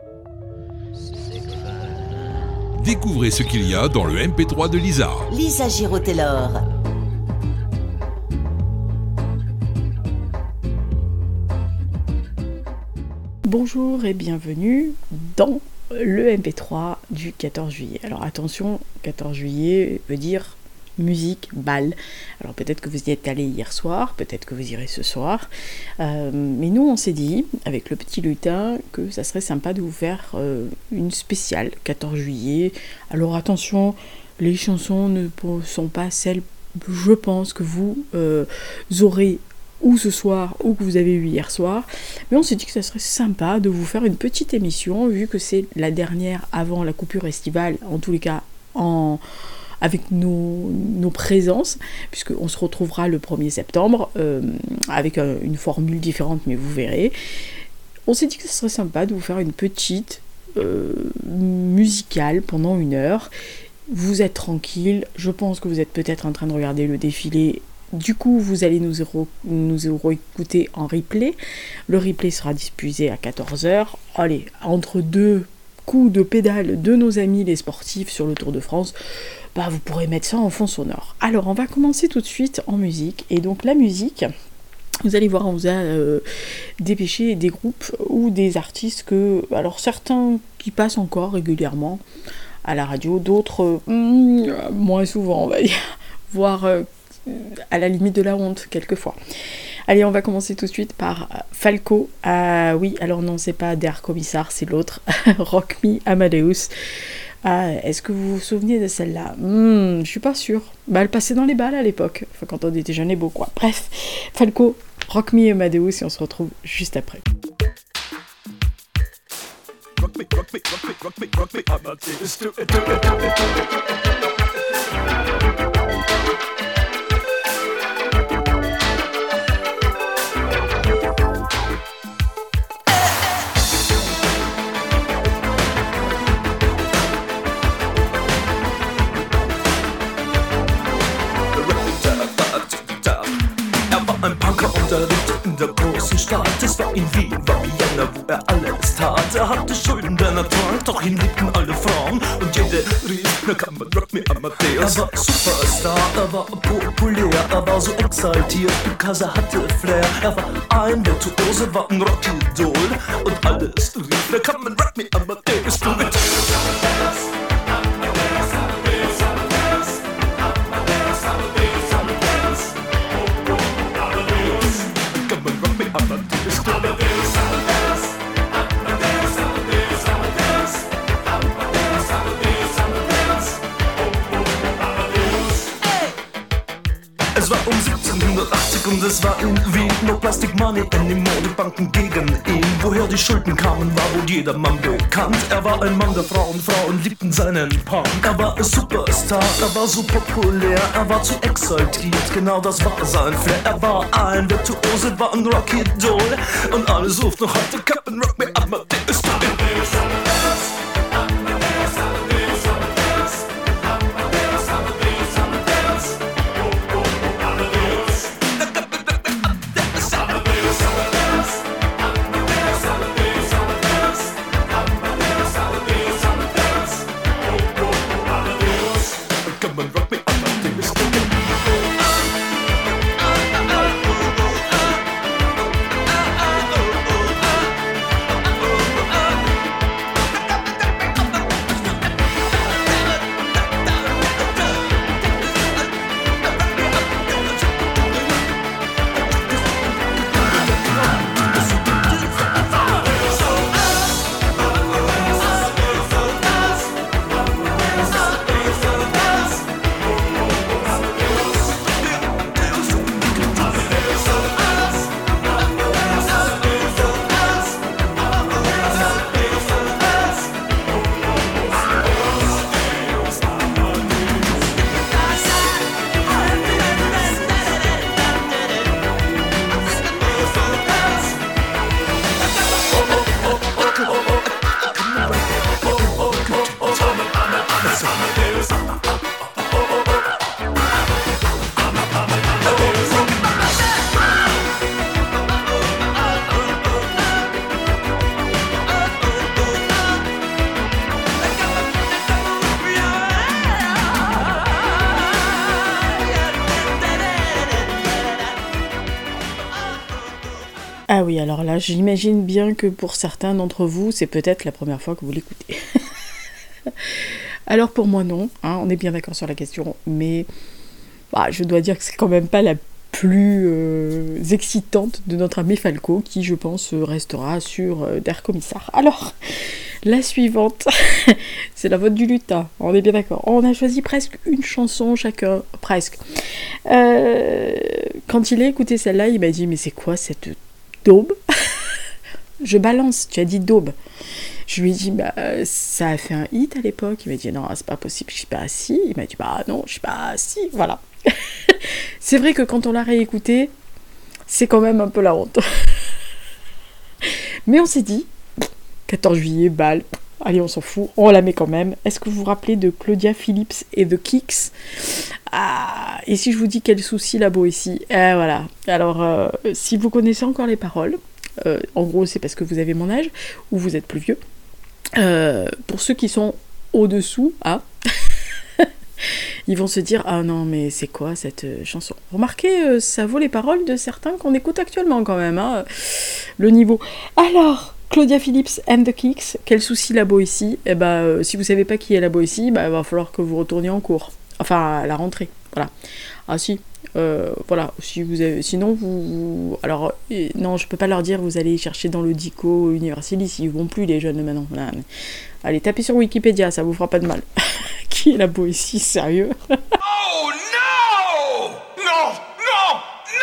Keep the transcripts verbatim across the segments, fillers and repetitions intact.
Découvrez ce qu'il y a dans le M P trois de Lisa. Lisa Giraud-Taylor. Bonjour et bienvenue dans le M P trois du quatorze juillet. Alors attention, quatorze juillet veut dire musique, bal. Alors peut-être que vous y êtes allé hier soir, peut-être que vous irez ce soir. Euh, mais nous on s'est dit, avec le petit lutin, que ça serait sympa de vous faire euh, une spéciale quatorze juillet. Alors attention, les chansons ne sont pas celles, je pense, que vous euh, aurez ou ce soir, ou que vous avez eu hier soir, mais on s'est dit que ça serait sympa de vous faire une petite émission, vu que c'est la dernière avant la coupure estivale, en tous les cas en, avec nos, nos présences, puisqu'on se retrouvera le premier septembre, euh, avec euh, une formule différente, mais vous verrez. On s'est dit que ça serait sympa de vous faire une petite euh, musicale pendant une heure. Vous êtes tranquille, je pense que vous êtes peut-être en train de regarder le défilé. Du coup, vous allez nous, euro, nous écouter en replay. Le replay sera diffusé à quatorze heures. Allez, entre deux coups de pédale de nos amis les sportifs sur le Tour de France, bah, vous pourrez mettre ça en fond sonore. Alors, on va commencer tout de suite en musique. Et donc, la musique, vous allez voir, on vous a euh, dépêché des groupes ou des artistes que... Alors, certains qui passent encore régulièrement à la radio, d'autres euh, moins souvent, on va dire. Voire... Euh, à la limite de la honte, quelquefois. Allez, on va commencer tout de suite par Falco. Ah oui, alors non, c'est pas Der Kommissar, c'est l'autre. Rock Me Amadeus. Ah, est-ce que vous vous souvenez de celle-là? hmm, Je suis pas sûre. Bah, elle passait dans les balles à l'époque. Enfin, quand on était jeune et beau, quoi. Bref, Falco, Rock Me Amadeus, et on se retrouve juste après. Rock me, rock me, rock me, rock me, rock me, Amadeus, do it, do it, do it, do it. Er lebte in der großen Stadt, es war in Wien, war Vienna, wo er alles tat. Er hatte Schulden, denn er trank, doch ihn liebten alle Frauen. Und jede rief, na kann man Rock Me Amadeus. Er war Superstar, er war populär, er war so exaltiert, because er hatte Flair. Er war ein Virtuose, war ein Rockidol. Und alles rief, na kann man Rock Me Amadeus. Du mit Es war um siebzehnhundertachtzig und es war in Wien. No Plastic Money anymore, die Banken gegen ihn. Woher die Schulden kamen, war wohl jedermann bekannt. Er war ein Mann der Frauen, Frauen liebten seinen Punk. Er war ein Superstar, er war so populär, er war zu exaltiert, genau das war sein Flair. Er war ein Virtuose, war ein Rockidol. Und alle suchten noch heute Captain Rock Me Amadeus. Ah oui, alors là, j'imagine bien que pour certains d'entre vous, c'est peut-être la première fois que vous l'écoutez. Alors pour moi, non, hein, on est bien d'accord sur la question, mais bah, je dois dire que c'est quand même pas la plus euh, excitante de notre ami Falco, qui, je pense, restera sur euh, Der Kommissar. Alors, la suivante, c'est la vote du lutin, on est bien d'accord. On a choisi presque une chanson chacun, presque. Euh, quand il a écouté celle-là, il m'a dit, mais c'est quoi cette daube? Je balance, tu as dit daube. Je lui ai dit, bah, ça a fait un hit à l'époque. Il m'a dit, non, c'est pas possible, je suis pas assis. Il m'a dit, bah non, je suis pas assis, voilà. C'est vrai que quand on l'a réécouté, c'est quand même un peu la honte. Mais on s'est dit, quatorze juillet, balle, allez, on s'en fout, on la met quand même. Est-ce que vous vous rappelez de Claudia Phillips et The Kicks? Ah, et si je vous dis quel souci la Boétie? Eh, voilà. Alors, euh, si vous connaissez encore les paroles, euh, en gros, c'est parce que vous avez mon âge, ou vous êtes plus vieux. Euh, pour ceux qui sont au-dessous, hein, ils vont se dire, ah non, mais c'est quoi cette euh, chanson? Remarquez, euh, ça vaut les paroles de certains qu'on écoute actuellement quand même, hein, le niveau. Alors, Claudia Phillips and the Kicks, quel souci la Boétie? Eh ben, euh, si vous savez pas qui est la Boétie, bah, il va falloir que vous retourniez en cours, enfin à la rentrée, voilà. Ah si, euh, voilà, si vous avez, sinon vous, vous alors euh, non, je peux pas leur dire vous allez chercher dans le Dico Universalis, ils vont plus les jeunes maintenant. Là, mais... Allez, tapez sur Wikipédia, ça vous fera pas de mal. Qui est la Boétie, sérieux? Oh non! Non! Non!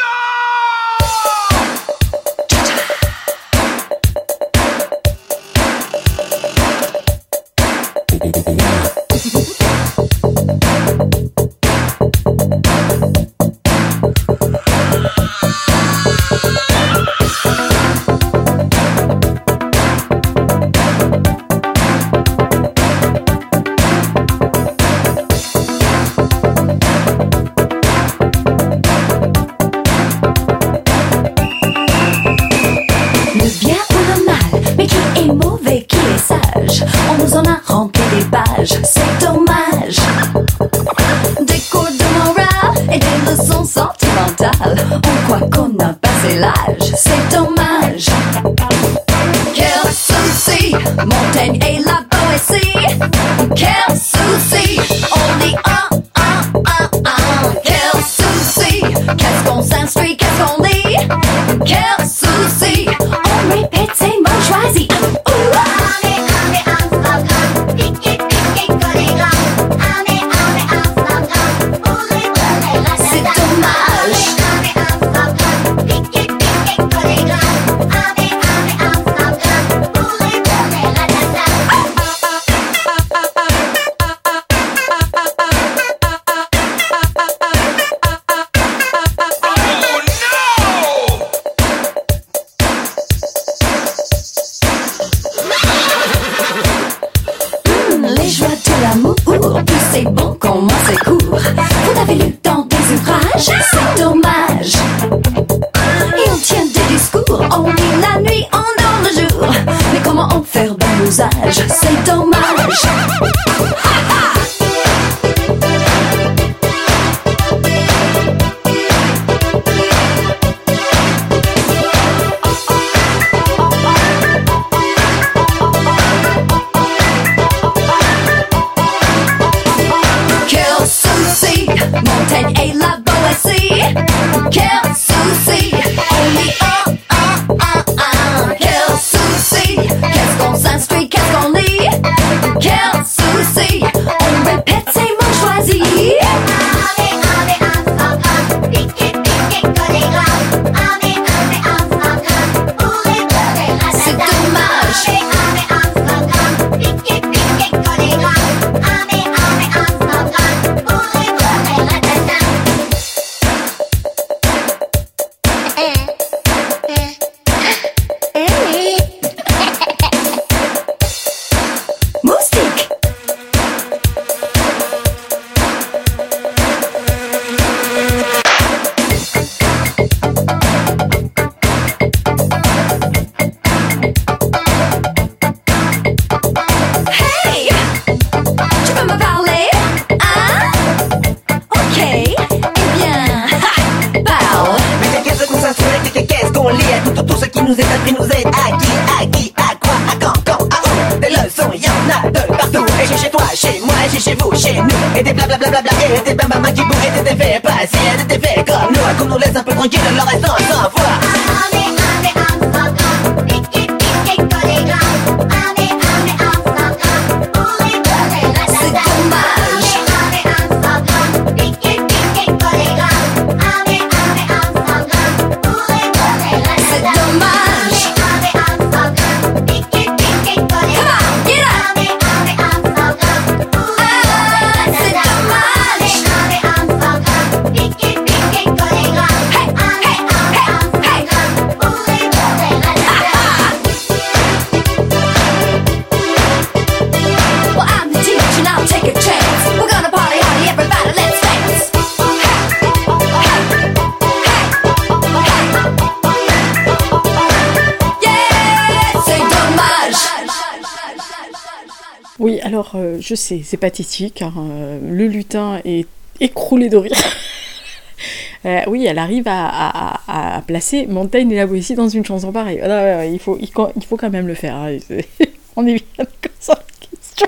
On nous en a rempli des pages, c'est dommage. Des cours de morale et des leçons sentimentales. On croit qu'on a passé l'âge, c'est dommage. Quel souci, Montaigne et la Boétie. Quel souci, on dit un, un, un, un. Quel souci, qu'est-ce qu'on s'instruit, qu'est-ce qu'on lit. Quel souci, on répète ces mots choisis. C'est bon qu'on moins c'est court. Vous avez lu dans des ouvrages, c'est dommage. Et on tient des discours, on lit la nuit, on dort le jour. Mais comment en faire bon usage, c'est dommage. Montaigne et la Boétie. Quel souci, on dit un, un, un, un. Quel souci, qu'est-ce qu'on s'instruit, qu'est-ce qu'on lit. Quel souci. qui nous aide, qui nous aide, à qui, à qui, à quoi, à quand, quand, à où. Des leçons, y'en a de partout. Et j'ai chez toi, chez moi, j'ai chez vous, chez nous. Et des blablabla, et des bambama qui bourrent, et des effets passés, et des effets comme nous. Qu'on nous laisse un peu tranquille, le reste on s'en fout. Oui, alors, euh, je sais, c'est pathétique, hein, euh, le lutin est écroulé de rire. euh, oui, elle arrive à, à, à placer Montaigne et la Boétie dans une chanson pareille. Ah, ouais, ouais, il, faut, il, il faut quand même le faire. Hein. On est bien comme ça, la question.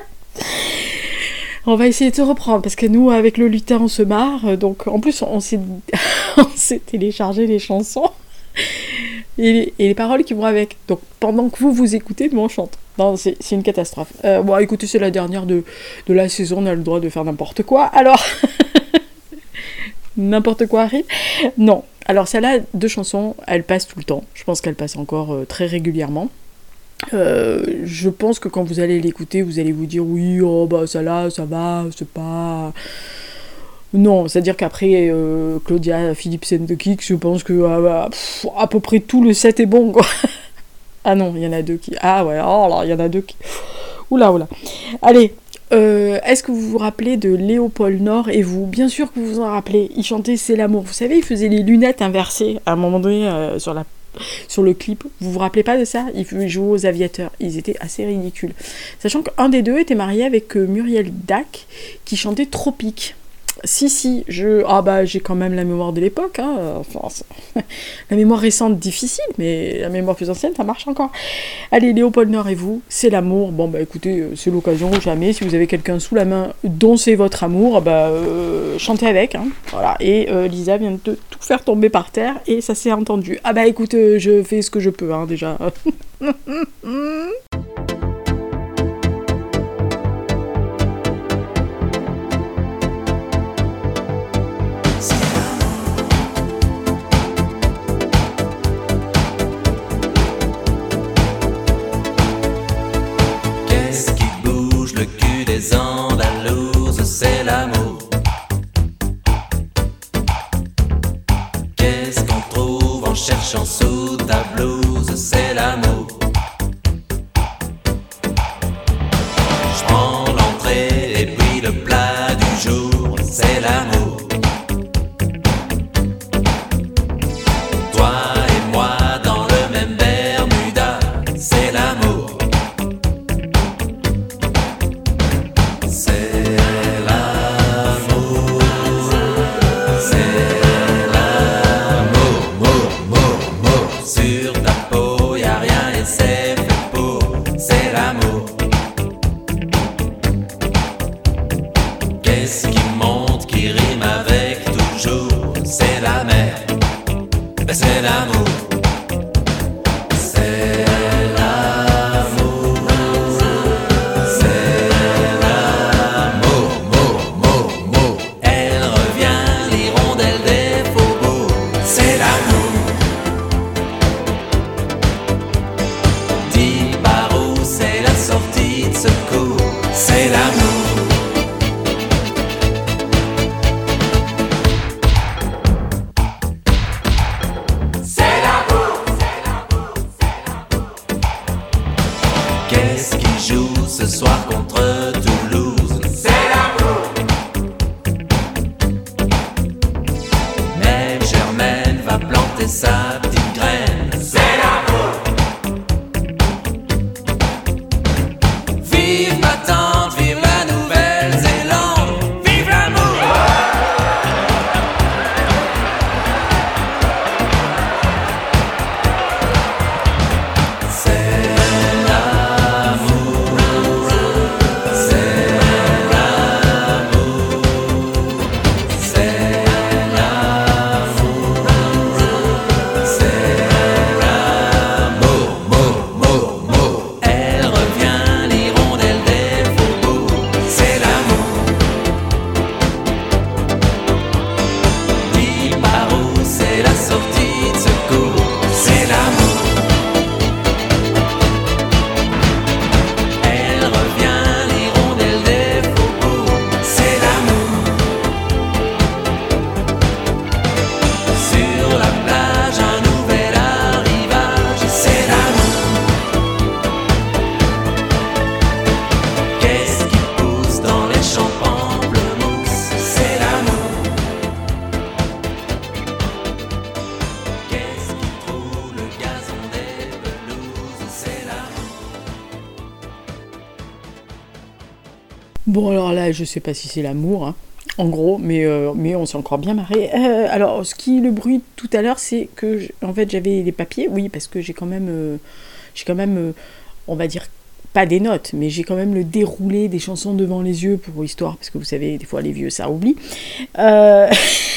On va essayer de se reprendre, parce que nous, avec le lutin, on se marre. Donc, en plus, on s'est, on s'est téléchargé les chansons et les, et les paroles qui vont avec. Donc, pendant que vous, vous écoutez, nous, on chante. Non, c'est, c'est une catastrophe. Euh, bon, écoutez, c'est la dernière de, de la saison, on a le droit de faire n'importe quoi. Alors, n'importe quoi arrive. Non. Alors, celle-là, deux chansons, elles passent tout le temps. Je pense qu'elles passent encore euh, très régulièrement. Euh, je pense que quand vous allez l'écouter, vous allez vous dire, oui, oh, bah, celle-là, ça va, c'est pas... Non, c'est-à-dire qu'après euh, Claudia Philipsen de Kix, je pense que ah, bah, pff, à peu près tout le set est bon, quoi. Ah non, il y en a deux qui... Ah ouais, oh là, il y en a deux qui... Oula, oula. Allez, euh, est-ce que vous vous rappelez de Léopold Nord et vous? Bien sûr que vous vous en rappelez, il chantait C'est l'amour. Vous savez, il faisait les lunettes inversées à un moment donné euh, sur, la... sur le clip. Vous vous rappelez pas de ça? Il jouait aux aviateurs. Ils étaient assez ridicules. Sachant qu'un des deux était marié avec euh, Muriel Dac, qui chantait Tropique. Si, si, je... Ah bah, j'ai quand même la mémoire de l'époque, hein. Enfin, la mémoire récente, difficile, mais la mémoire plus ancienne, ça marche encore. Allez, Léopold Nord et vous, c'est l'amour. Bon, bah écoutez, c'est l'occasion ou jamais. Si vous avez quelqu'un sous la main dont c'est votre amour, bah, euh, chantez avec, hein. Voilà. Et euh, Lisa vient de tout faire tomber par terre, et ça s'est entendu. Ah bah écoute, euh, je fais ce que je peux, hein, déjà. Les Andalouses, c'est l'amour. Qu'est-ce qu'on trouve en cherchant sous ta blouse? C'est l'amour. Je prends l'entrée et puis le plat du jour. C'est l'amour. Toi et moi dans le même Bermuda. C'est l'amour. Qu'est-ce qui monte, qui rime avec toujours? C'est la mer, c'est l'amour. C'est l'amour, c'est l'amour, mot, mot, mot. Elle revient, l'hirondelle des faubourgs. C'est l'amour. Dis par où c'est la sortie de secours? C'est l'amour. Qu'est-ce qui joue ce soir contre Toulouse? C'est l'amour. Même Germaine va planter sa petite graine. C'est l'amour. Vive ma tante, vive la Nouvelle-Zélande, vive l'amour. Bon, alors là, je sais pas si c'est l'amour, hein, en gros, mais, euh, mais on s'est encore bien marré. Euh, alors, ce qui, le bruit tout à l'heure, c'est que, je- en fait, j'avais les papiers, oui, parce que j'ai quand même, euh, j'ai quand même, euh, on va dire, pas des notes, mais j'ai quand même le déroulé des chansons devant les yeux pour histoire, parce que vous savez, des fois, les vieux, ça oublie. Euh...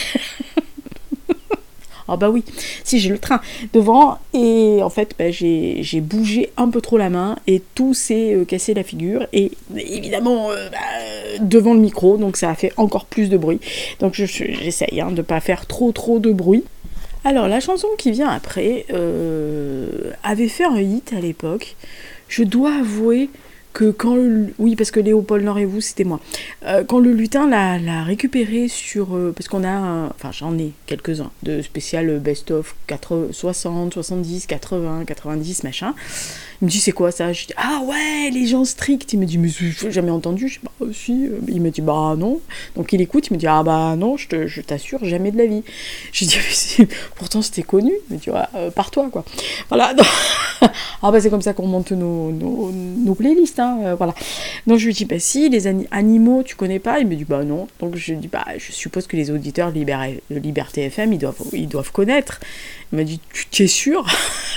Ah bah oui, si j'ai le train devant et en fait bah, j'ai, j'ai bougé un peu trop la main et tout s'est euh, cassé la figure et évidemment euh, bah, devant le micro, donc ça a fait encore plus de bruit. Donc je, j'essaye hein, de pas faire trop trop de bruit. Alors la chanson qui vient après euh, avait fait un hit à l'époque. Je dois avouer que quand le... Oui, parce que Léopold Nord et vous, c'était moi. Euh, quand le lutin l'a, l'a récupéré sur... Euh, parce qu'on a... un- Enfin, j'en ai quelques-uns de spécial best-of quatre-vingts, soixante, soixante-dix, quatre-vingts, quatre-vingt-dix, machin. Il me dit, c'est quoi ça? Je dis, ah ouais, les gens stricts. Il me dit, mais j'ai jamais entendu. Je dis, bah euh, si. Il me dit, bah non. Donc il écoute, il me dit, ah bah non, je, te, je t'assure, jamais de la vie. Je dis, mais c'est- pourtant c'était connu. Il me dit, ouais, euh, par toi, quoi. Voilà. Ah bah c'est comme ça qu'on monte nos, nos, nos playlists, hein, euh, voilà. Donc je lui dis, bah si, les ani- animaux, tu connais pas? Il me dit, bah non. Donc je lui dis, bah je suppose que les auditeurs de, Liber- de Liberté F M, ils doivent, ils doivent connaître. Il m'a dit, tu tu es sûr?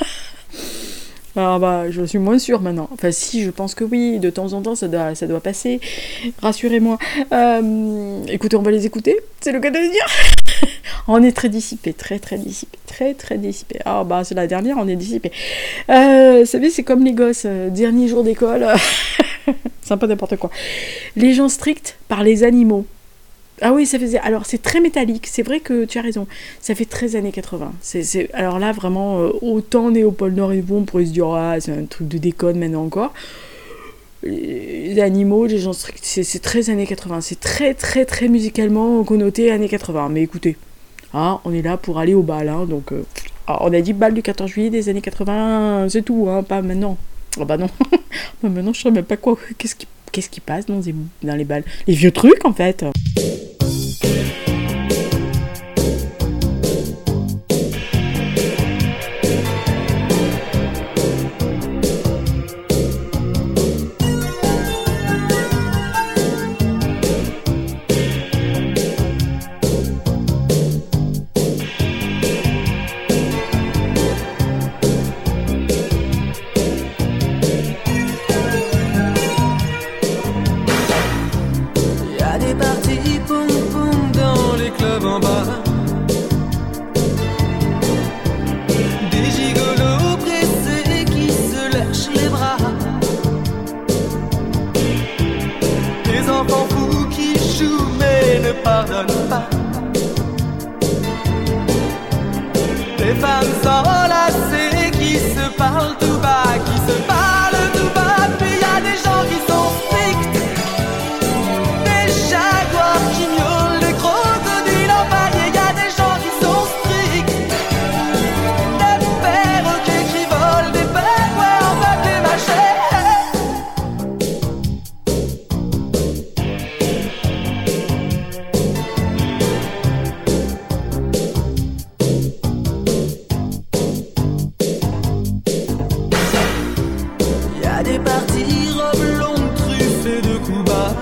Ah bah je suis moins sûre maintenant. Enfin si, je pense que oui, de temps en temps ça doit, ça doit passer. Rassurez-moi. Euh, écoutez, on va les écouter, c'est le cas de le dire. On est très dissipé, très très dissipé, très très dissipé. Ah bah c'est la dernière, on est dissipé. Euh, vous savez, c'est comme les gosses, euh, dernier jour d'école, c'est un peu n'importe quoi. Les gens stricts par les animaux. Ah oui, ça faisait. Alors c'est très métallique, c'est vrai que tu as raison. Ça fait très années quatre-vingts. C'est, c'est... Alors là, vraiment, euh, autant Léopold Nord et vous, on pourrait se dire, ah, c'est un truc de déconne maintenant encore. Les animaux, les gens stricts, c'est, c'est très années quatre-vingts. C'est très très très musicalement connoté années quatre-vingts. Mais écoutez, hein, on est là pour aller au bal, hein, donc euh, alors, on a dit bal du quatorze juillet des années quatre-vingts, c'est tout, hein, pas maintenant. Ah bah non, bah maintenant je sais même pas quoi, qu'est-ce qui, qu'est-ce qui passe dans les, dans les bals. Les vieux trucs en fait. Y a des parties poum poum dans les clubs en bas. Des gigolos pressés qui se lâchent les bras. Des enfants fous qui jouent mais ne pardonnent pas. Des femmes enlacées qui se parlent tout bas, qui se parlent tout bas. Puis y a des gens qui sont stricts. Des jaguars qui miaulent, des crocodiles empaillés, y a des gens qui sont stricts. Des perroquets qui volent, des pingouins en papier mâché. Y a des parties robes longues truffées de coups bas.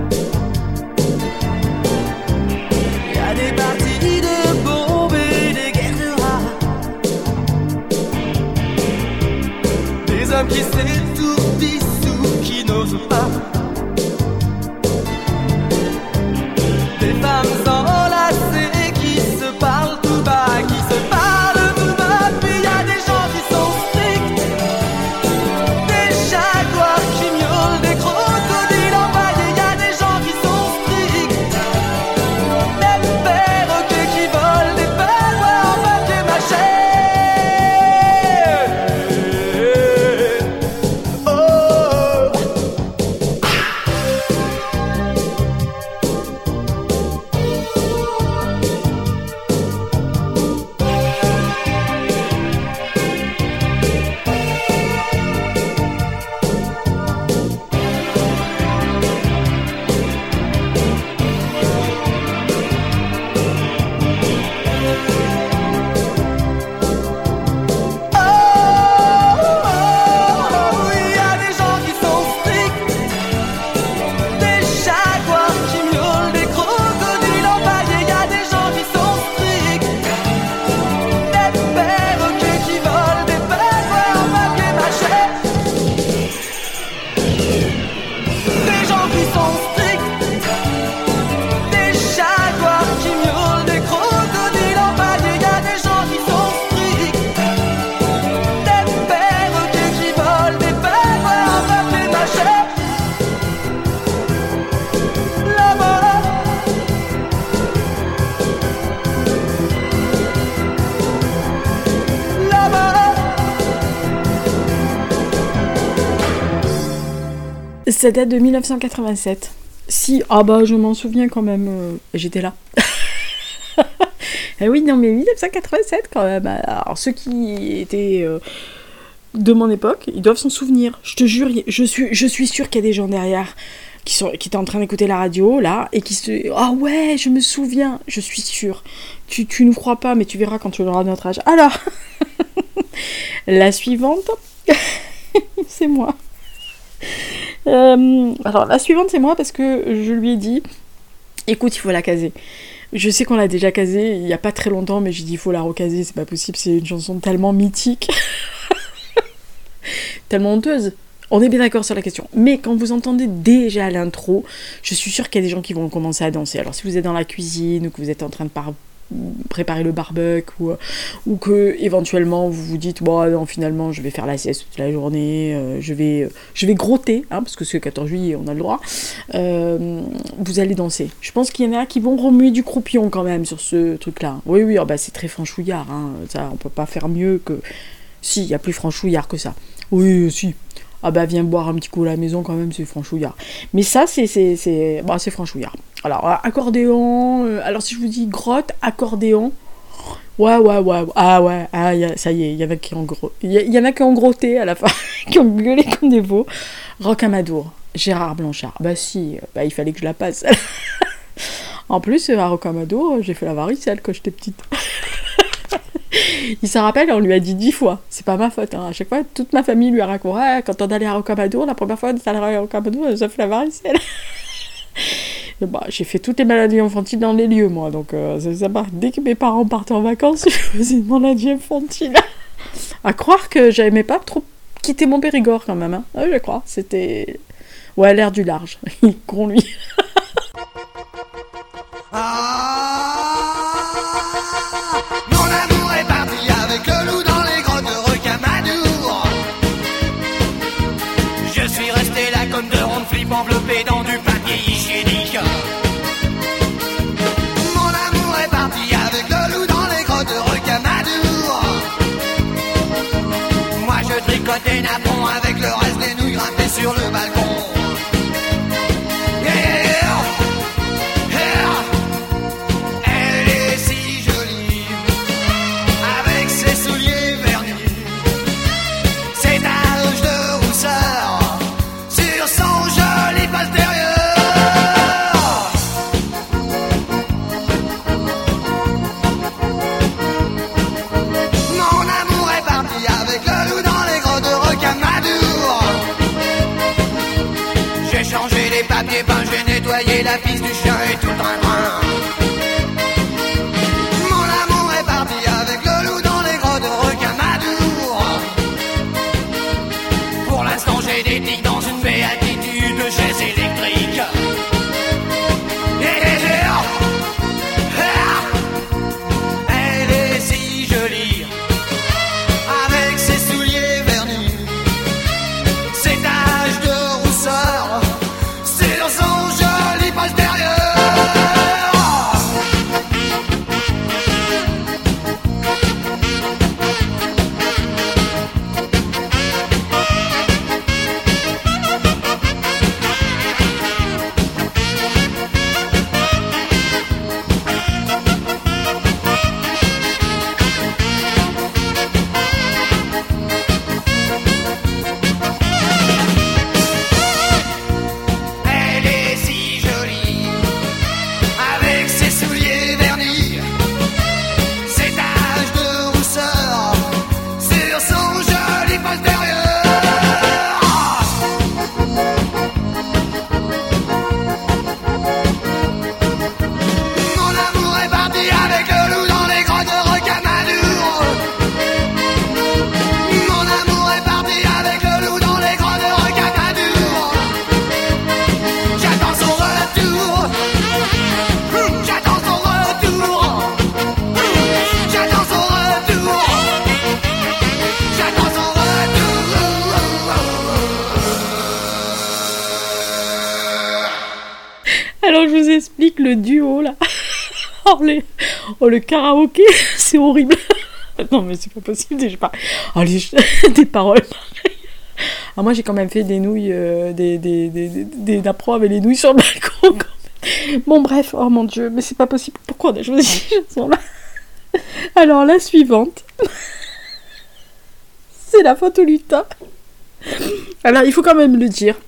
Y a des parties de bombes et des guerres de rats. Des hommes qui s'étourdissent ou qui n'osent pas. Des femmes enlacées qui se parlent tout bas, qui se parlent tout bas. Puis y a des gens qui sont stricts. Des jaguars qui miaulent, des crocodiles empaillés, y a des gens qui sont stricts. Des perroquets qui volent, des pingouins en papier mâché. Oh, Ça date de dix-neuf cent quatre-vingt-sept. Si, ah bah je m'en souviens quand même, euh, j'étais là. Eh oui, non mais dix-neuf cent quatre-vingt-sept quand même. Alors ceux qui étaient euh, de mon époque, ils doivent s'en souvenir. Je te jure, je suis, je suis sûre qu'il y a des gens derrière qui, sont, qui étaient en train d'écouter la radio, là, et qui se... Ah ouais, je me souviens, je suis sûre. Tu, tu nous crois pas, mais tu verras quand tu auras notre âge. Alors, la suivante, c'est moi. Euh, alors, la suivante, c'est moi parce que je lui ai dit, écoute, il faut la caser. Je sais qu'on l'a déjà casée il y a pas très longtemps, mais j'ai dit, il faut la recaser, c'est pas possible, c'est une chanson tellement mythique. Tellement honteuse. On est bien d'accord sur la question. Mais quand vous entendez déjà l'intro, je suis sûre qu'il y a des gens qui vont commencer à danser. Alors si vous êtes dans la cuisine ou que vous êtes en train de par- préparer le barbecue ou, ou que éventuellement vous vous dites bon non finalement je vais faire la sieste toute la journée, euh, je vais je vais grotter hein, parce que c'est le quatorze juillet on a le droit. Euh, vous allez danser. Je pense qu'il y en a qui vont remuer du croupion quand même sur ce truc-là. Oui oui, oh bah c'est très franchouillard. Hein. Ça on peut pas faire mieux que si il y a plus franchouillard que ça. Oui si. Ah bah viens boire un petit coup à la maison quand même, c'est franchouillard. Mais ça c'est c'est c'est bah c'est franchouillard. Alors accordéon, euh, alors si je vous dis grotte, accordéon, ouais ouais ouais ah ouais ah y a, ça y est, il y en a qui ont gros, il y, y en a qui ont grotté à la fin, qui ont gueulé comme des veaux. Rocamadour, Gérard Blanchard. Bah si, bah il fallait que je la passe. En plus à Rocamadour, j'ai fait la varicelle quand j'étais petite. Il s'en rappelle, on lui a dit dix fois. C'est pas ma faute, hein. À chaque fois, toute ma famille lui a raconté ah, quand on allait à Rocamadour, la première fois on est allé à Rocamadour, j'ai fait la varicelle. Bah, j'ai fait toutes les maladies infantiles dans les lieux, moi, donc euh, c'est sympa. Dès que mes parents partaient en vacances, je faisais une maladie infantile. À croire que j'aimais pas trop quitter mon Périgord, quand même. Hein. Ouais, je crois. C'était. Ouais, l'air du large. Con, lui. Mon amour est parti avec le loup dans les grottes de Rocamadour. Je suis resté là comme de rondes flip enveloppées dans du papier hygiénique. Mon amour est parti avec le loup dans les grottes de Rocamadour. Moi je tricotais napon avec le reste des nouilles grimpées sur le balcon. J'ai nettoyé la piste du chien et tout le train-train. Mon amour est parti avec le loup dans les grottes de Rocamadour. Pour l'instant j'ai des tics dans une béatitude de chaise électrique. Elle est si jolie avec ses souliers vernis, ses taches de rousseur sur son joli postérieur. Alors je vous explique le duo là. Oh, les... oh le karaoké, c'est horrible. Non mais c'est pas possible déjà pas. Oh les des paroles. Alors moi j'ai quand même fait des nouilles, euh, des, des, des, des, des napperons avec les nouilles sur le balcon. Quand même. Bon bref, oh mon Dieu, mais c'est pas possible. Pourquoi on a choisi ces chansons-là? Alors la suivante, c'est la faute au lutin. Alors il faut quand même le dire.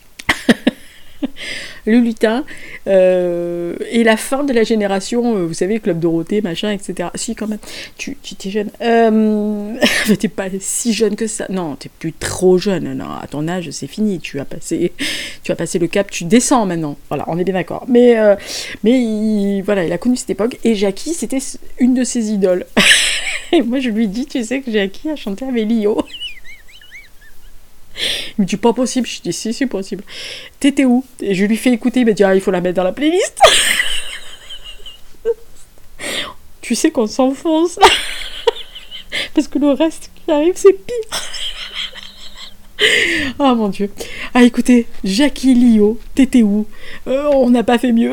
Le lutin euh, est la fin de la génération, euh, vous savez, Club Dorothée, machin, et cetera. Si, quand même, tu, tu t'es jeune. Euh... t'es pas si jeune que ça. Non, t'es plus trop jeune. Non, à ton âge, c'est fini. Tu as passé, tu as passé le cap, tu descends maintenant. Voilà, on est bien d'accord. Mais, euh, mais il, voilà, il a connu cette époque. Et Jackie, c'était une de ses idoles. Et moi, je lui dis, tu sais que Jackie a chanté avec Lio. Il me dit pas possible, je dis si c'est possible. T'étais où? Et je lui fais écouter, il m'a dit ah il faut la mettre dans la playlist. Tu sais qu'on s'enfonce parce que le reste qui arrive c'est pire. Oh mon Dieu. Ah écoutez, Jackie Lio, t'étais où? euh, On n'a pas fait mieux.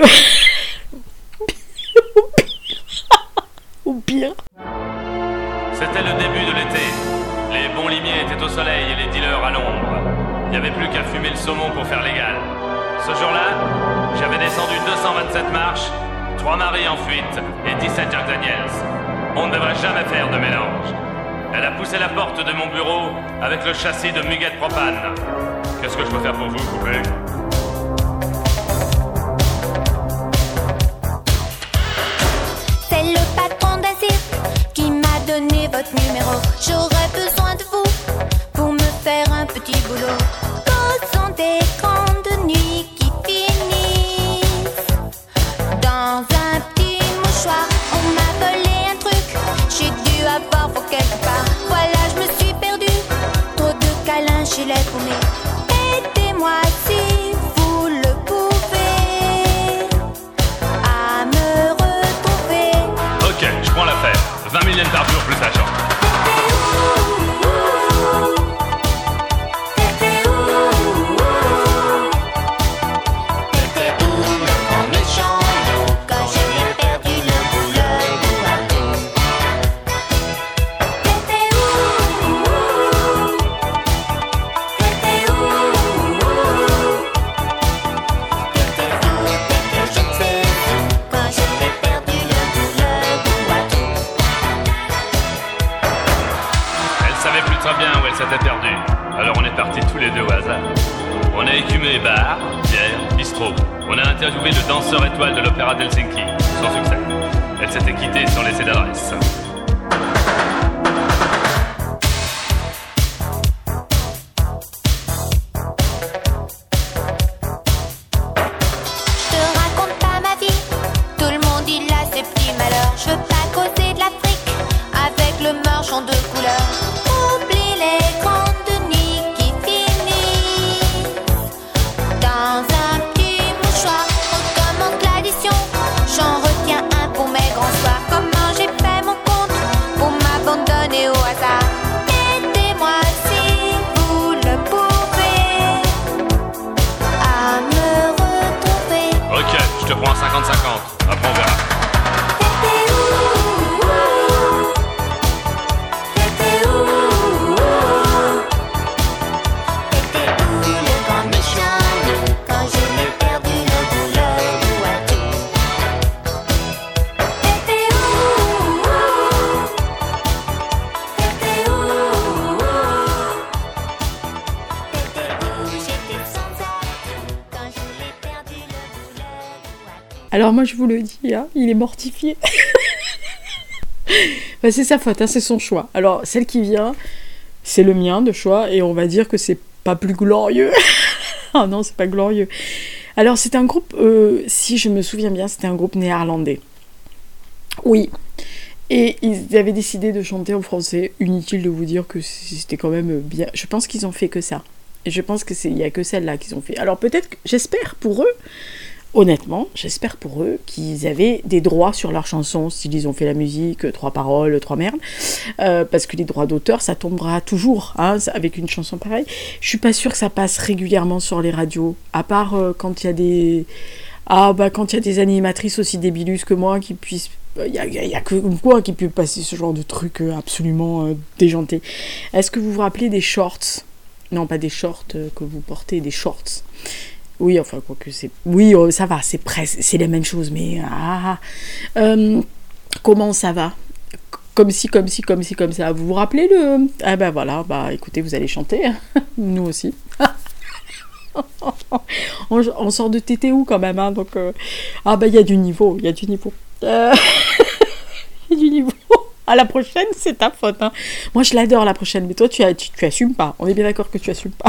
Ou pire. C'était le début de l'été. Les bons limiers étaient au soleil et les dealers à l'ombre. Il n'y avait plus qu'à fumer le saumon pour faire légal. Ce jour-là, j'avais descendu deux cent vingt-sept marches, trois maris en fuite et dix-sept Jack Daniels. On ne devrait jamais faire de mélange. Elle a poussé la porte de mon bureau avec le châssis de Muguet Propane. Qu'est-ce que je peux faire pour vous, poupée? C'est le patron d'Azir qui m'a donné votre numéro. J'aurais besoin de vous pour me faire un petit boulot. Causons des grandes nuits qui finissent dans un petit mouchoir. On m'a volé un truc, j'ai dû avoir pour quelque part. Voilà, je me suis perdue, trop de câlins chez les paumés. Aidez-moi si vous le pouvez à me retrouver. Ok, je prends l'affaire. vingt millions par jour plus l'argent. C'était perdu. Alors on est partis tous les deux au hasard. On a écumé bar, bière, bistrot. On a interviewé le danseur étoile de l'opéra d'Helsinki. Sans succès. Elle s'était quittée sans laisser d'adresse. Je te raconte pas ma vie. Tout le monde il a ses petits malheurs. Je veux pas causer de l'Afrique avec le marchand de couleurs. Oublie les grandes nuits qui finissent dans un petit mouchoir. On commence l'addition, j'en retiens un pour mes grands soirs. Comment j'ai fait mon compte pour m'abandonner au hasard. Aidez-moi si vous le pouvez à me retrouver. Ok, je te prends cinquante cinquante. Après on verra. Alors moi je vous le dis, hein, il est mortifié. Enfin, c'est sa faute, hein, c'est son choix. Alors celle qui vient, c'est le mien de choix, et on va dire que c'est pas plus glorieux. Oh non, c'est pas glorieux. Alors c'est un groupe, euh, si je me souviens bien, c'était un groupe néerlandais. Oui. Et ils avaient décidé de chanter en français. Inutile de vous dire que c'était quand même bien. Je pense qu'ils ont fait que ça. Et je pense qu'il n'y a que celle-là qu'ils ont fait. Alors peut-être, que, j'espère pour eux, honnêtement, j'espère pour eux qu'ils avaient des droits sur leurs chansons, s'ils ont fait la musique, trois paroles, trois merdes, euh, parce que les droits d'auteur, ça tombera toujours, hein, avec une chanson pareille. Je suis pas sûre que ça passe régulièrement sur les radios, à part euh, quand il y a des... Ah bah quand il y a des animatrices aussi débilus que moi qui puissent... Il y a, y a que quoi qui peut passer ce genre de truc absolument euh, déjanté. Est-ce que vous vous rappelez des shorts ? Non, pas des shorts euh, que vous portez, des shorts. Oui, enfin, quoi que c'est... Oui, oh, ça va, c'est presque... C'est la même chose, mais... Ah, euh, comment ça va ? Comme si, comme si, comme si, comme ça. Vous vous rappelez le... Ah ben voilà, bah écoutez, vous allez chanter. Nous aussi. on, on sort de T T O quand même, hein, donc... Euh... Ah ben il y a du niveau, il y a du niveau. Euh... Il y a du niveau. À la prochaine, c'est ta faute. Hein. Moi, je l'adore, la prochaine, mais toi, tu, tu, tu assumes pas. On est bien d'accord que tu assumes pas.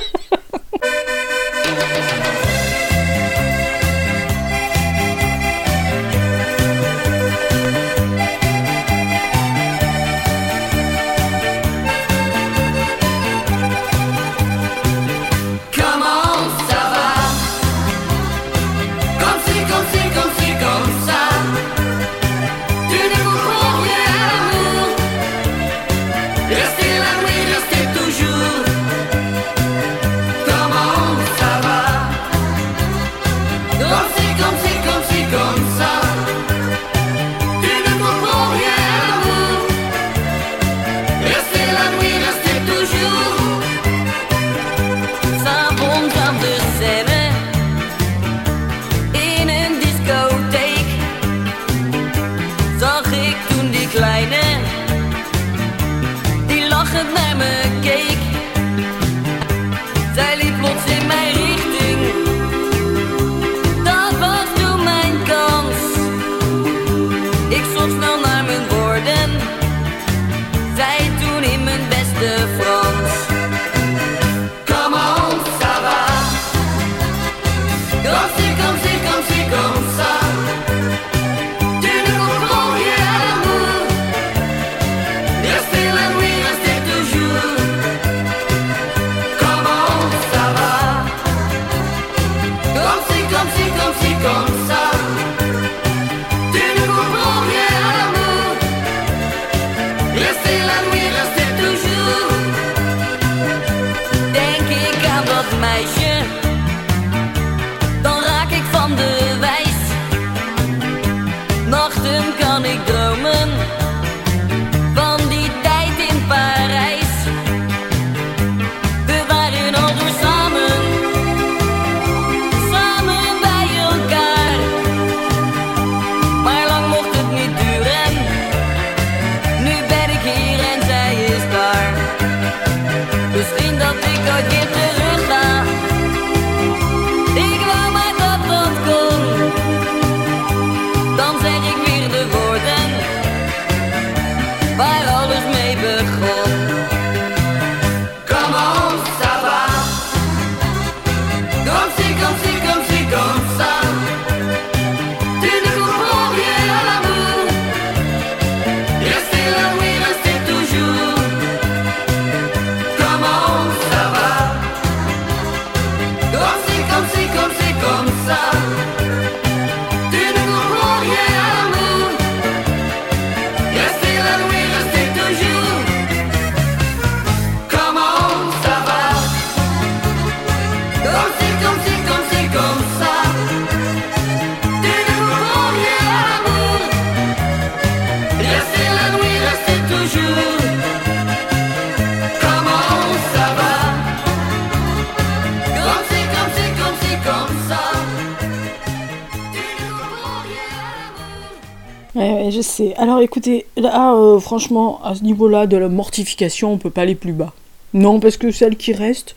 Ouais, je sais. Alors écoutez, là, euh, franchement, à ce niveau-là de la mortification, on peut pas aller plus bas. Non, parce que celles qui restent,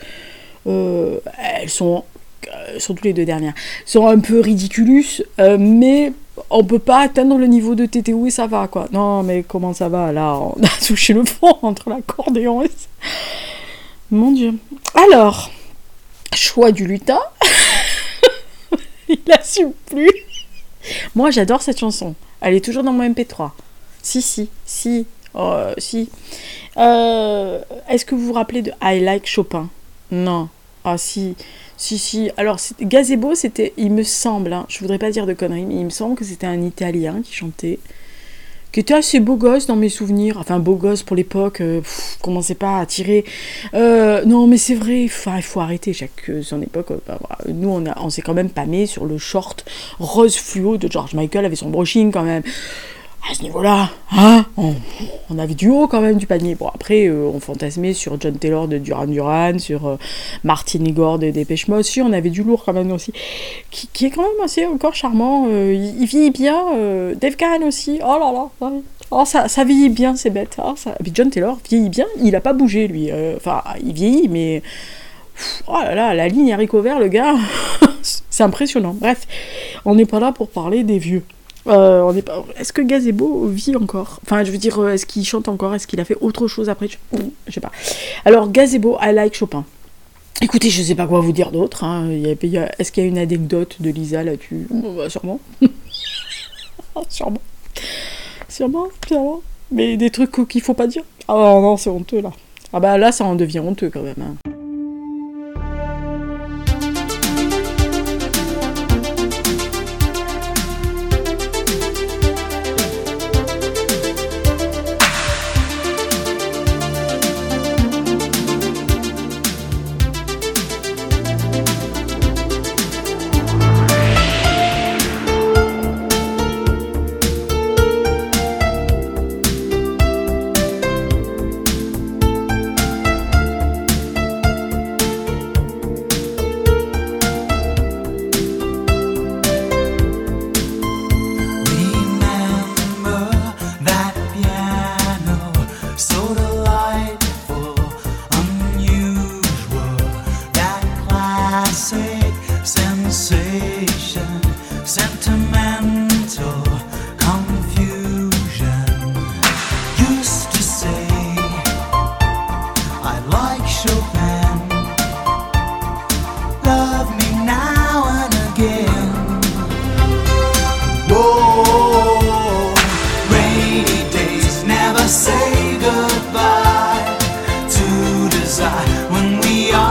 euh, elles sont, euh, surtout les deux dernières, sont un peu ridiculus, euh, mais on peut pas atteindre le niveau de T T O et ça va, quoi. Non, mais comment ça va, là, on a touché le fond entre l'accordéon et ça. Mon Dieu. Alors, choix du lutin. Il assume plus. Moi, j'adore cette chanson. Elle est toujours dans mon M P trois. Si, si, si, euh, si. Euh, est-ce que vous vous rappelez de I Like Chopin ? Non. Ah, si, si, si. Alors, Gazebo, c'était, il me semble, hein, je voudrais pas dire de conneries, mais il me semble que c'était un Italien qui chantait, qui était assez beau gosse dans mes souvenirs. Enfin, beau gosse pour l'époque, euh, pff, commençait pas à tirer. Euh, non, mais c'est vrai, il faut, il faut arrêter. Chaque euh, son époque, euh, bah, voilà. Nous, on, a, on s'est quand même pâmé sur le short rose fluo de George Michael avec son brushing quand même. à ce niveau-là, hein, on, on avait du haut quand même du panier. Bon, après, euh, on fantasmait sur John Taylor de Duran Duran, sur euh, Martin Igor de Dépêche Mode. Si, on avait du lourd quand même aussi, qui, qui est quand même assez encore charmant. Euh, il, il vieillit bien. Euh, Dave Gahan aussi. Oh là là, ouais. Oh, ça, ça vieillit bien, c'est bête. Oh, ça... Puis John Taylor vieillit bien. Il a pas bougé, lui. Euh, enfin, il vieillit, mais... Oh là là, la ligne haricot vert, le gars, c'est impressionnant. Bref, on n'est pas là pour parler des vieux. Euh, on est pas... Est-ce que Gazebo vit encore ? Enfin, je veux dire, est-ce qu'il chante encore ? Est-ce qu'il a fait autre chose après ? Je, je sais pas. Alors, Gazebo, I like Chopin. Écoutez, je sais pas quoi vous dire d'autre. Hein. Il y a, il y a... Est-ce qu'il y a une anecdote de Lisa là-dessus ? Oh, bah, sûrement. sûrement. Sûrement, sûrement. Mais des trucs qu'il faut pas dire. Ah non, non, c'est honteux là. Ah bah là, ça en devient honteux quand même. Hein.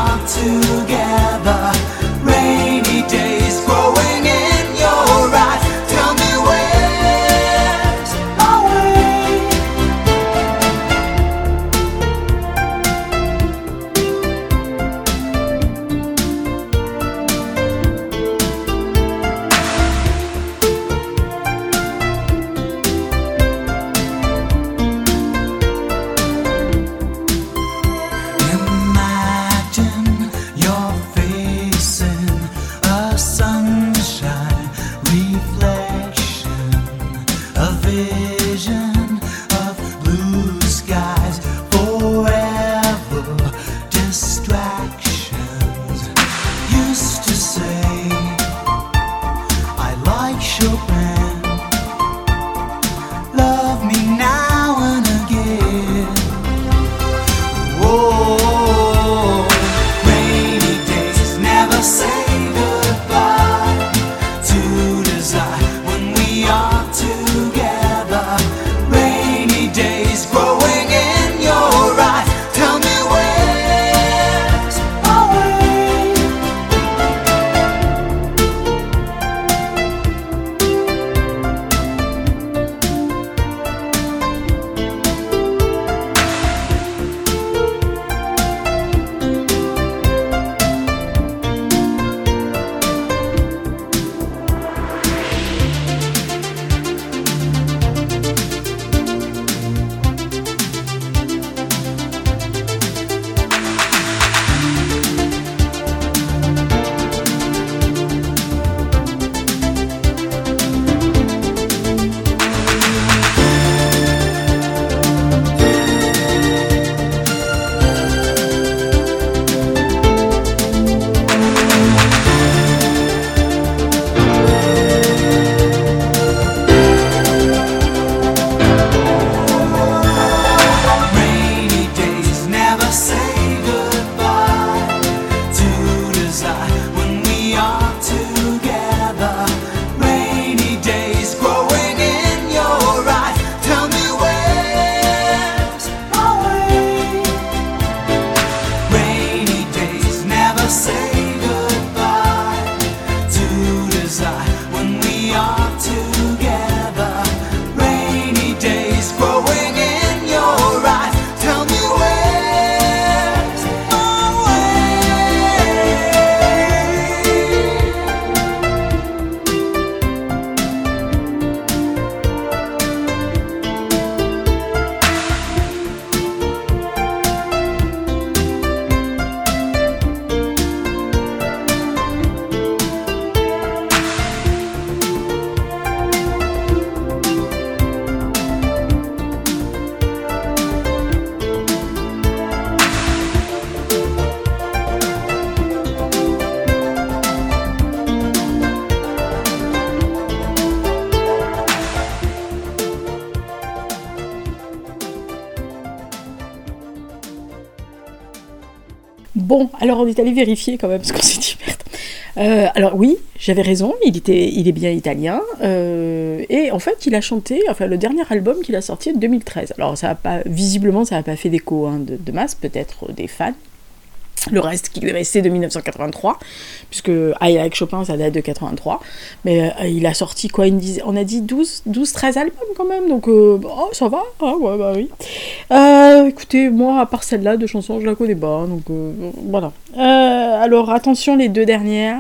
Together, rainy days growing in your eyes. Bon, alors on est allé vérifier quand même, parce qu'on s'est dit merde. Euh, alors oui, j'avais raison, il, était, il est bien italien, euh, et en fait il a chanté, enfin le dernier album qu'il a sorti en deux mille treize. Alors ça a pas, visiblement ça n'a pas fait d'écho hein, de, de masse, peut-être des fans. Le reste qui est resté de dix-neuf cent quatre-vingt-trois, puisque I Like Chopin ça date de quatre-vingt-trois, mais euh, il a sorti quoi, une dizaine, on a dit douze, treize albums quand même, donc euh, oh, ça va, ah ouais bah oui. Euh, écoutez, moi à part celle-là de chansons je la connais pas, donc euh, voilà. Euh, alors attention les deux dernières.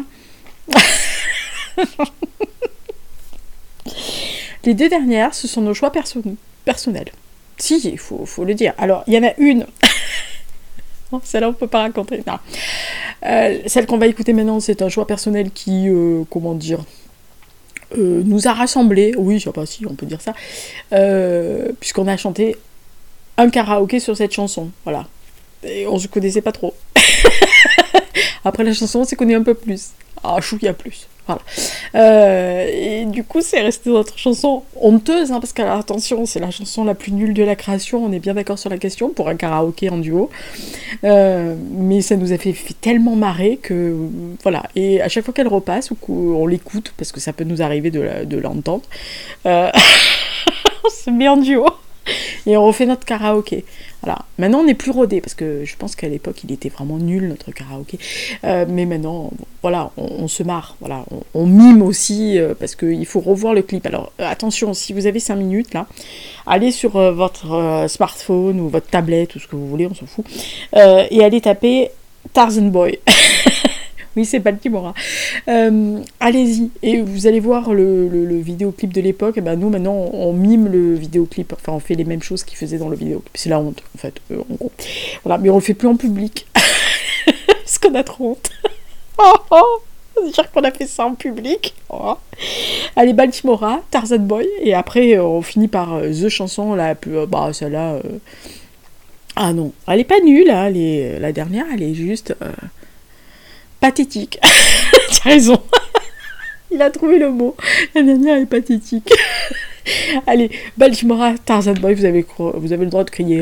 Les deux dernières, ce sont nos choix perso- personnels. Si, il faut, faut le dire. Alors il y en a une. Celle-là, on peut pas raconter. Non. Euh, celle qu'on va écouter maintenant, c'est un choix personnel qui, euh, comment dire, euh, nous a rassemblés. Oui, je sais pas si on peut dire ça. Euh, puisqu'on a chanté un karaoké sur cette chanson. Voilà. Et on se connaissait pas trop. Après la chanson, on s'est connu un peu plus. Ah, chouïa plus. Voilà. Euh, et du coup, c'est resté notre chanson honteuse, hein, parce que, alors, attention, c'est la chanson la plus nulle de la création, on est bien d'accord sur la question, pour un karaoké en duo. Euh, mais ça nous a fait, fait tellement marrer que, voilà. Et à chaque fois qu'elle repasse, ou qu'on l'écoute, parce que ça peut nous arriver de, la, de l'entendre, euh, on se met en duo. Et on refait notre karaoké. Voilà. Maintenant, on n'est plus rodé, parce que je pense qu'à l'époque, il était vraiment nul, notre karaoké. Euh, mais maintenant, voilà, on, on se marre. Voilà. On, on mime aussi, euh, parce qu'il faut revoir le clip. Alors, euh, attention, si vous avez cinq minutes, là, allez sur euh, votre euh, smartphone ou votre tablette, ou ce que vous voulez, on s'en fout, euh, et allez taper Tarzan Boy. Oui, c'est Baltimore. Euh, allez-y, et vous allez voir le, le, le vidéoclip de l'époque. Et ben nous, maintenant, on, on mime le vidéoclip. Enfin, on fait les mêmes choses qu'ils faisaient dans le vidéoclip. C'est la honte, en fait, euh, en gros. Voilà, mais on le fait plus en public. Parce qu'on a trop honte. Oh, oh, c'est-à-dire qu'on a fait ça en public. Oh. Allez, Baltimore, Tarzan Boy. Et après, on finit par euh, The Chanson, la plus... Euh, bah, celle-là... Euh... Ah non, elle est pas nulle, hein, elle est, la dernière, elle est juste... Euh... pathétique. Tu as raison. Il a trouvé le mot. La dernière est pathétique. Allez, Baltimore, Tarzan Boy, vous avez, vous avez le droit de crier.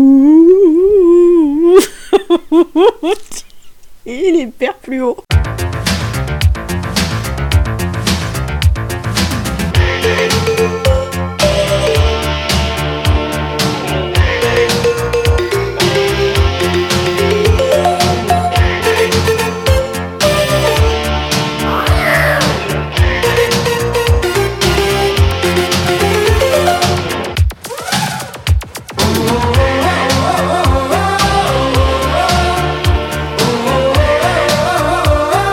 Et il est hyper plus haut. Oh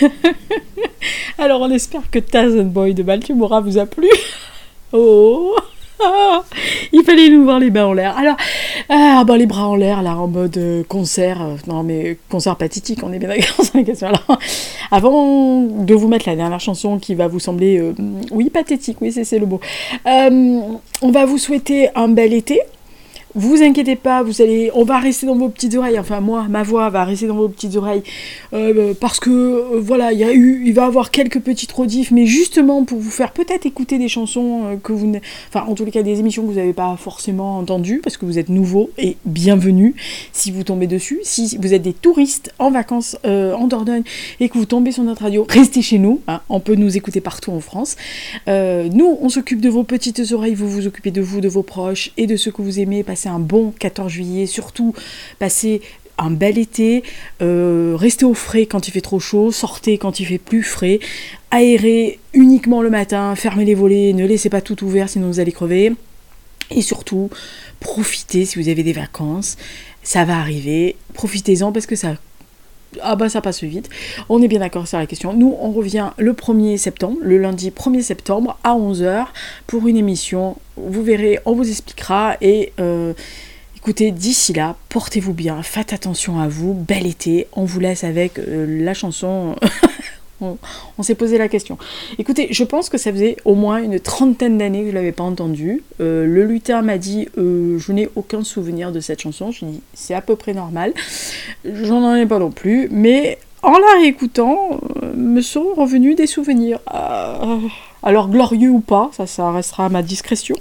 Alors on espère que Tarzan Boy de Baltimora vous a plu. Oh, il fallait nous voir les mains en l'air. Alors, ah, bah, les bras en l'air, là, en mode euh, concert. Euh, non, mais concert pathétique, on est bien d'accord sur la question. Alors, avant de vous mettre la dernière chanson qui va vous sembler, euh, oui, pathétique, oui, c'est, c'est le mot. Euh, on va vous souhaiter un bel été. Vous inquiétez pas, vous allez, on va rester dans vos petites oreilles, enfin moi, ma voix va rester dans vos petites oreilles, euh, parce que, euh, voilà, il y a eu, il va y avoir quelques petites rediffs, mais justement pour vous faire peut-être écouter des chansons euh, que vous, n'... enfin en tous les cas des émissions que vous n'avez pas forcément entendues, parce que vous êtes nouveaux et bienvenus si vous tombez dessus. Si vous êtes des touristes en vacances euh, en Dordogne et que vous tombez sur notre radio, restez chez nous, hein, on peut nous écouter partout en France. Euh, nous, on s'occupe de vos petites oreilles, vous vous occupez de vous, de vos proches et de ceux que vous aimez. Passez un bon quatorze juillet, surtout passez un bel été, euh, restez au frais quand il fait trop chaud, sortez quand il fait plus frais, aérez uniquement le matin, fermez les volets, ne laissez pas tout ouvert sinon vous allez crever, et surtout profitez si vous avez des vacances, ça va arriver, profitez-en parce que ça Ah bah ça passe vite, on est bien d'accord sur la question. Nous on revient le premier septembre, le lundi premier septembre à onze heures pour une émission, vous verrez, on vous expliquera et euh, écoutez, d'ici là, portez-vous bien, faites attention à vous, bel été, on vous laisse avec euh, la chanson... On, on s'est posé la question. Écoutez, je pense que ça faisait au moins une trentaine d'années que je ne l'avais pas entendue. Euh, le lutin m'a dit euh, je n'ai aucun souvenir de cette chanson. Je lui ai dit c'est à peu près normal. J'en ai pas non plus, mais en la réécoutant, euh, me sont revenus des souvenirs. Euh, alors glorieux ou pas, ça, ça restera à ma discrétion.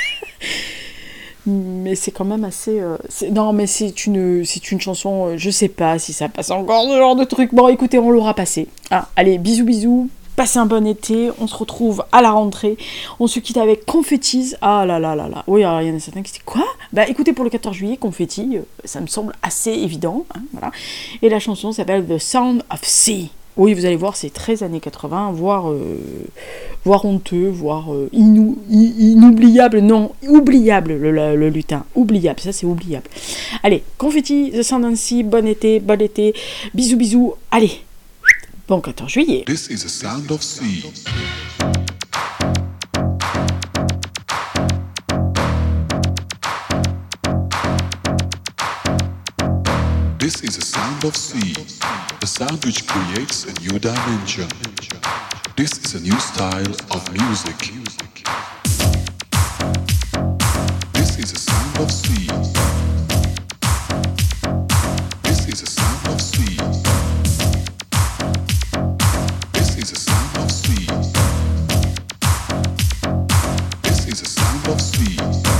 Mais c'est quand même assez... Euh, c'est, non, mais c'est une, c'est une chanson... Euh, je sais pas si ça passe encore ce genre de truc. Bon, écoutez, on l'aura passé. Ah, allez, bisous, bisous. Passez un bon été. On se retrouve à la rentrée. On se quitte avec Confettis. Ah là là là là. Oui, alors il y en a certains qui disent quoi ? Bah écoutez, pour le quatorze juillet, Confetti, euh, ça me semble assez évident. Hein, voilà. Et la chanson s'appelle The Sound of Sea. Oui, vous allez voir, c'est très années quatre-vingts, voire, euh, voire honteux, voire euh, inou, inoubliable, non, oubliable, le, le, le lutin, oubliable, ça c'est oubliable. Allez, Confetti, The Sound of Sea, bon été, bon été, bisous bisous, allez, bon quatorze juillet. This is the sound of sea. This is the sound of sea, a sound which creates a new dimension. This is a new style of music. This is the sound of sea. This is the sound of sea. This is the sound of sea. This is the sound of sea.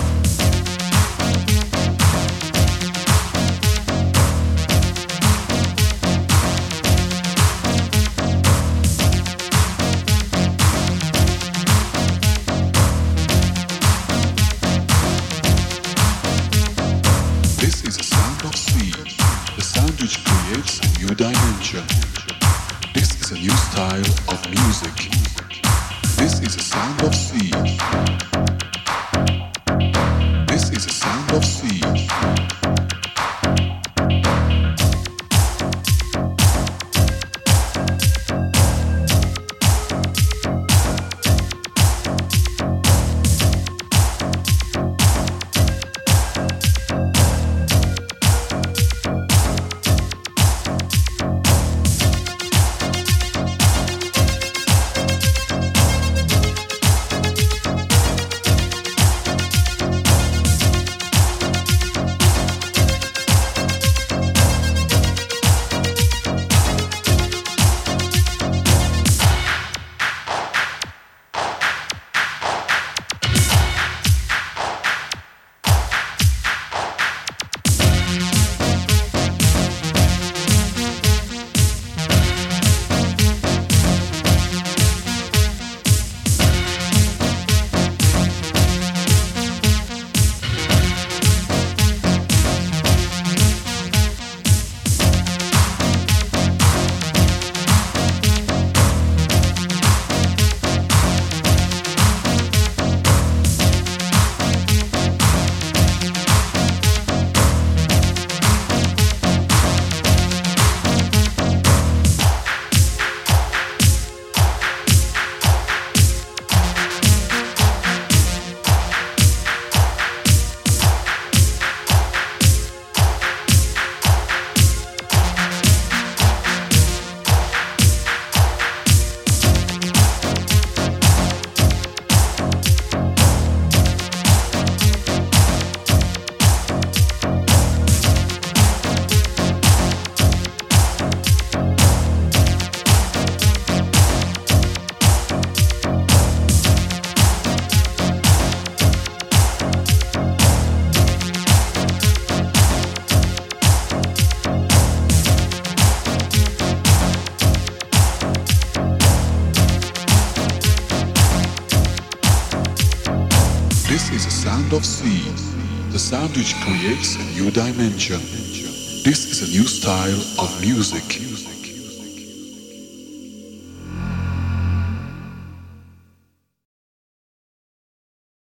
Dimension. This is a new style of music. This is a sound of sea. This is a sound of sea. sound of sea, the sound which creates a new dimension. This is a new style of music.